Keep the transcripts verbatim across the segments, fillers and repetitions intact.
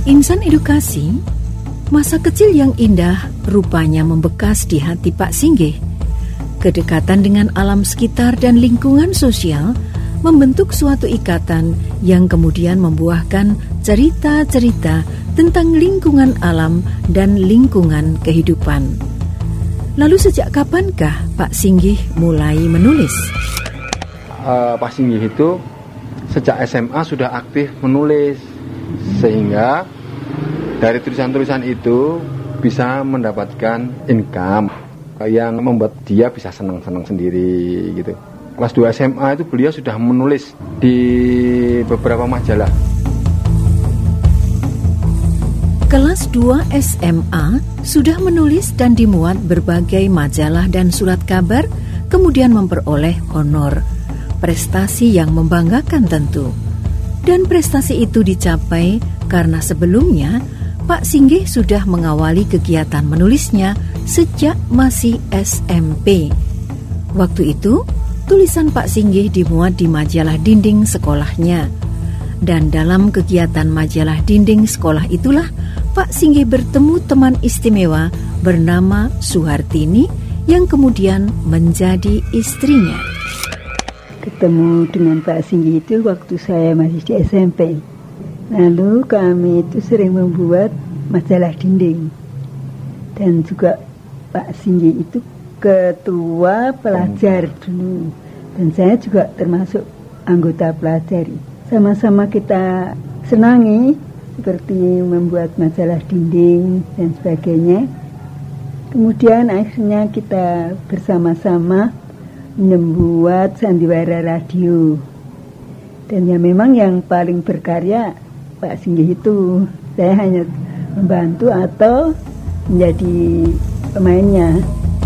Insan edukasi, masa kecil yang indah rupanya membekas di hati Pak Singgih. Kedekatan dengan alam sekitar dan lingkungan sosial membentuk suatu ikatan yang kemudian membuahkan cerita-cerita tentang lingkungan alam dan lingkungan kehidupan. Lalu sejak kapankah Pak Singgih mulai menulis? Uh, Pak Singgih itu sejak S M A sudah aktif menulis, sehingga dari tulisan-tulisan itu bisa mendapatkan income yang membuat dia bisa senang-senang sendiri gitu. Kelas dua S M A itu beliau sudah menulis di beberapa majalah. Kelas dua S M A sudah menulis dan dimuat berbagai majalah dan surat kabar, kemudian memperoleh honor. Prestasi yang membanggakan tentu. Dan prestasi itu dicapai karena sebelumnya Pak Singgih sudah mengawali kegiatan menulisnya sejak masih S M P. Waktu itu, tulisan Pak Singgih dimuat di majalah dinding sekolahnya. Dan dalam kegiatan majalah dinding sekolah itulah Pak Singgih bertemu teman istimewa bernama Suhartini yang kemudian menjadi istrinya. Ketemu dengan Pak Singgih itu waktu saya masih di S M P. Lalu kami itu sering membuat majalah dinding. Dan juga Pak Singgih itu ketua pelajar dulu. Dan saya juga termasuk anggota pelajar. Sama-sama kita senangi seperti membuat majalah dinding dan sebagainya. Kemudian akhirnya kita bersama-sama membuat sandiwara radio. Dan ya memang yang paling berkarya Pak Singgih itu. Saya hanya membantu atau menjadi pemainnya.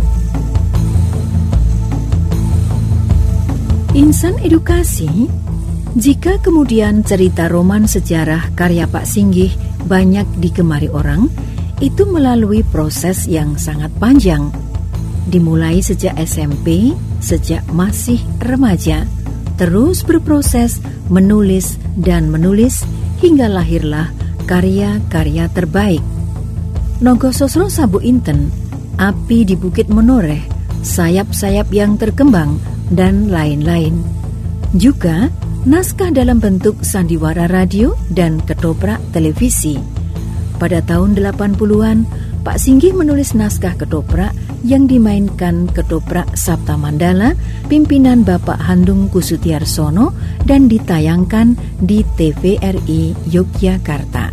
Insan edukasi, jika kemudian cerita roman sejarah karya Pak Singgih banyak digemari orang, itu melalui proses yang sangat panjang. Dimulai sejak S M P, sejak masih remaja, terus berproses menulis dan menulis hingga lahirlah karya-karya terbaik. Nogososro Sabu Inten, Api di Bukit Menoreh, Sayap-sayap yang terkembang, dan lain-lain. Juga naskah dalam bentuk sandiwara radio dan ketoprak televisi. Pada tahun delapan puluhan, Pak Singgih menulis naskah ketoprak yang dimainkan ketoprak Sabta Mandala, pimpinan Bapak Handung Kusutiarsono, dan ditayangkan di T V R I Yogyakarta.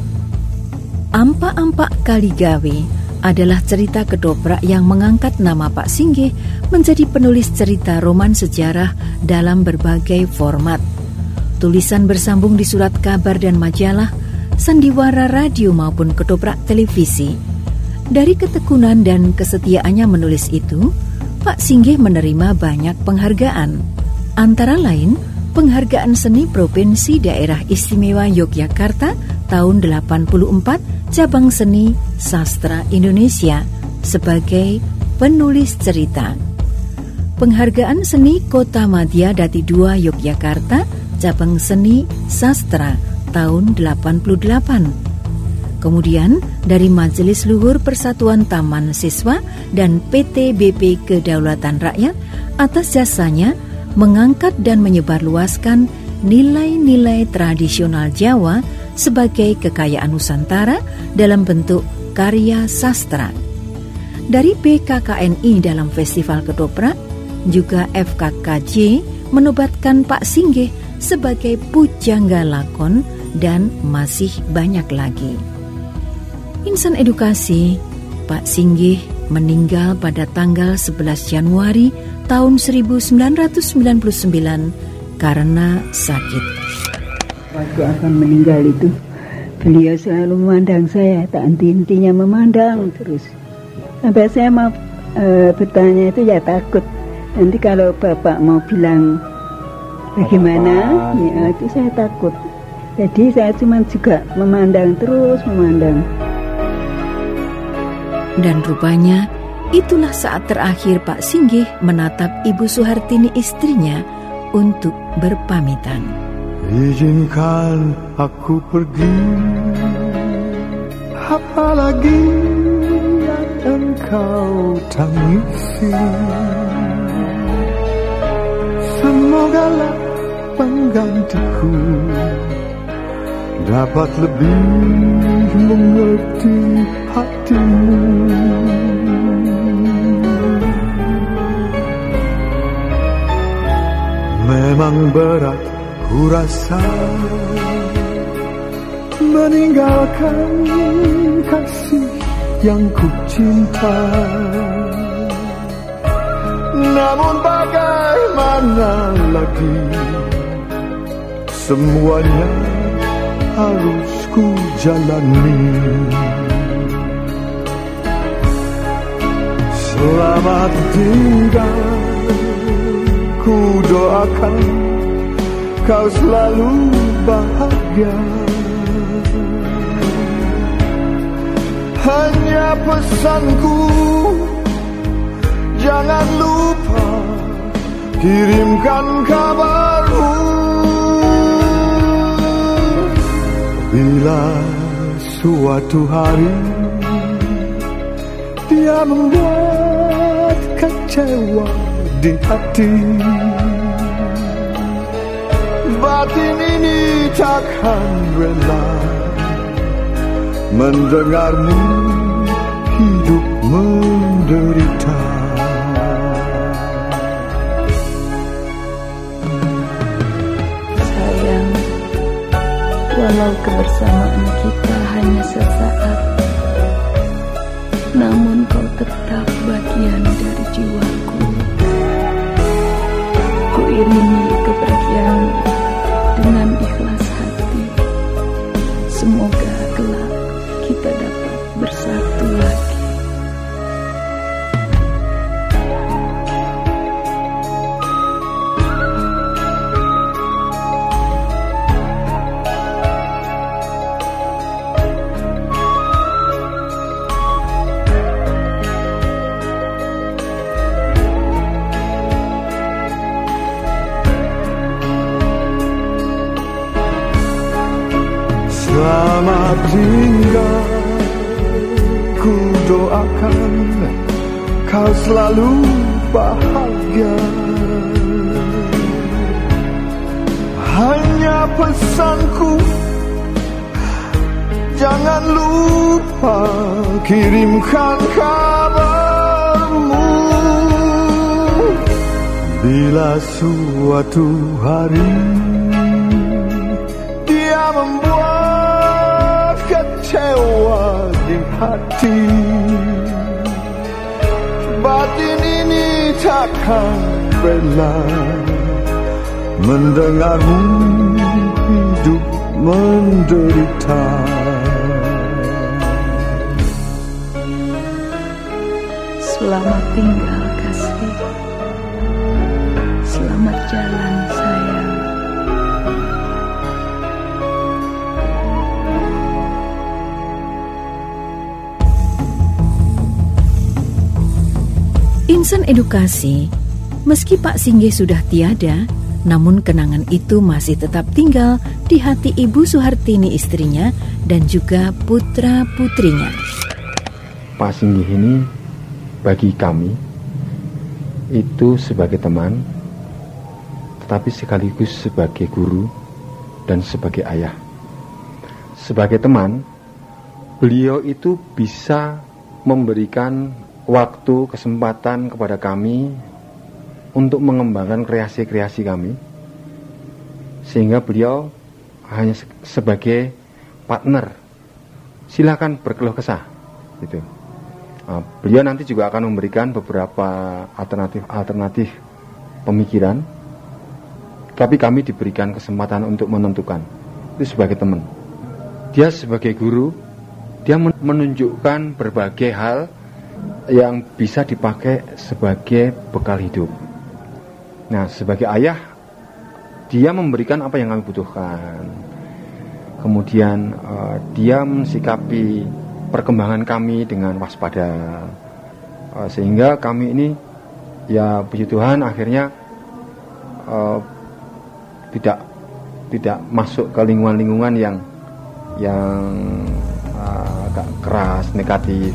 Ampak-ampak Kaligawe adalah cerita ketoprak yang mengangkat nama Pak Singgih menjadi penulis cerita roman sejarah dalam berbagai format. Tulisan bersambung di surat kabar dan majalah, sandiwara radio maupun ketoprak televisi. Dari ketekunan dan kesetiaannya menulis itu, Pak Singgih menerima banyak penghargaan. Antara lain, penghargaan seni Provinsi Daerah Istimewa Yogyakarta tahun delapan puluh empat, cabang seni sastra Indonesia sebagai penulis cerita. Penghargaan seni Kota Madya Dati dua Yogyakarta, cabang seni sastra tahun delapan puluh delapan. Kemudian dari Majelis Luhur Persatuan Taman Siswa dan P T B P Kedaulatan Rakyat atas jasanya mengangkat dan menyebarluaskan nilai-nilai tradisional Jawa sebagai kekayaan Nusantara dalam bentuk karya sastra. Dari B K K N I dalam Festival Ketoprak, juga F K K J menobatkan Pak Singgih sebagai pujangga lakon dan masih banyak lagi. Insan edukasi, Pak Singgih meninggal pada tanggal sebelas Januari tahun seribu sembilan ratus sembilan puluh sembilan karena sakit. Waktu akan meninggal itu, beliau selalu memandang saya, tak henti-hentinya memandang terus. Sampai saya mau e, bertanya itu ya takut. Nanti kalau Bapak mau bilang bagaimana, ya itu saya takut. Jadi saya cuma juga memandang terus, memandang. Dan rupanya itulah saat terakhir Pak Singgih menatap Ibu Suhartini istrinya untuk berpamitan. Izinkan aku pergi apalagi yang engkau tangisi. Semogalah penggantiku dapat lebih mengerti hatimu. Memang berat ku rasa meninggalkan kasih yang ku cinta, namun bagaimana lagi, semuanya harus ku jalani. Selamat tinggal, ku doakan kau selalu bahagia. Hanya pesanku, jangan lupa kirimkan kabarmu. Bila suatu hari dia membuat kecewa di hati, batin ini takkan rela mendengarmu hidup menderita. Sayang, walau kebersamaan kita hanya sesaat, namun kau tetap bagian dari jiwaku. Ku iringi kepergian dengan ikhlas hati. Semoga kelak kita dapat bersatu lagi. Selamat tinggal, ku doakan kau selalu bahagia. Hanya pesanku, jangan lupa kirimkan kabarmu. Bila suatu hari dia membuat kecewa di hati, batin ini takkan rela mendengarmu hidup menderita. Selamat tinggal kasih, selamat jalan sayang. Insan edukasi, meski Pak Singgih sudah tiada, namun kenangan itu masih tetap tinggal di hati Ibu Suhartini istrinya dan juga putra-putrinya. Pak Singgih ini bagi kami itu sebagai teman, tetapi sekaligus sebagai guru dan sebagai ayah. Sebagai teman, beliau itu bisa memberikan waktu, kesempatan kepada kami untuk mengembangkan kreasi-kreasi kami, sehingga beliau hanya sebagai partner. Silakan berkeluh kesah, gitu. Nah, beliau nanti juga akan memberikan beberapa alternatif-alternatif pemikiran, tapi kami diberikan kesempatan untuk menentukan. Itu sebagai teman. Dia sebagai guru, dia menunjukkan berbagai hal yang bisa dipakai sebagai bekal hidup. Nah, sebagai ayah, dia memberikan apa yang kami butuhkan. Kemudian uh, dia mensikapi perkembangan kami dengan waspada, uh, sehingga kami ini, ya puji Tuhan, akhirnya uh, tidak tidak masuk ke lingkungan-lingkungan yang yang uh, agak keras, negatif.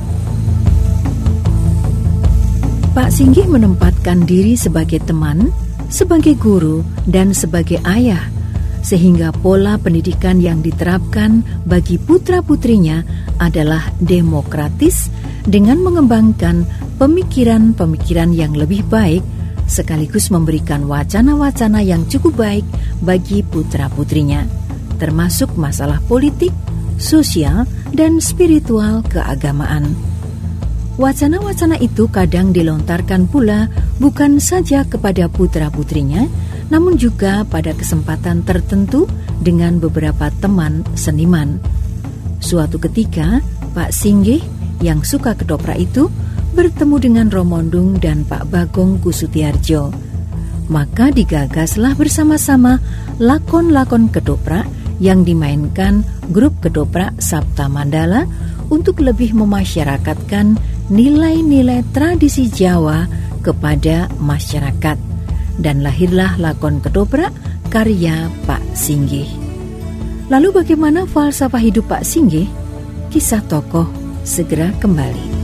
Pak Singgih menempatkan diri sebagai teman, sebagai guru, dan sebagai ayah, sehingga pola pendidikan yang diterapkan bagi putra-putrinya adalah demokratis dengan mengembangkan pemikiran-pemikiran yang lebih baik, sekaligus memberikan wacana-wacana yang cukup baik bagi putra-putrinya, termasuk masalah politik, sosial, dan spiritual keagamaan. Wacana-wacana itu kadang dilontarkan pula bukan saja kepada putra-putrinya, namun juga pada kesempatan tertentu dengan beberapa teman seniman. Suatu ketika, Pak Singgih yang suka ketoprak itu bertemu dengan Romondung dan Pak Bagong Kusutiarjo. Maka digagaslah bersama-sama lakon-lakon ketoprak yang dimainkan grup ketoprak Sabta Mandala untuk lebih memasyarakatkan nilai-nilai tradisi Jawa kepada masyarakat. Dan lahirlah lakon ketoprak karya Pak Singgih. Lalu bagaimana falsafah hidup Pak Singgih? Kisah tokoh segera kembali.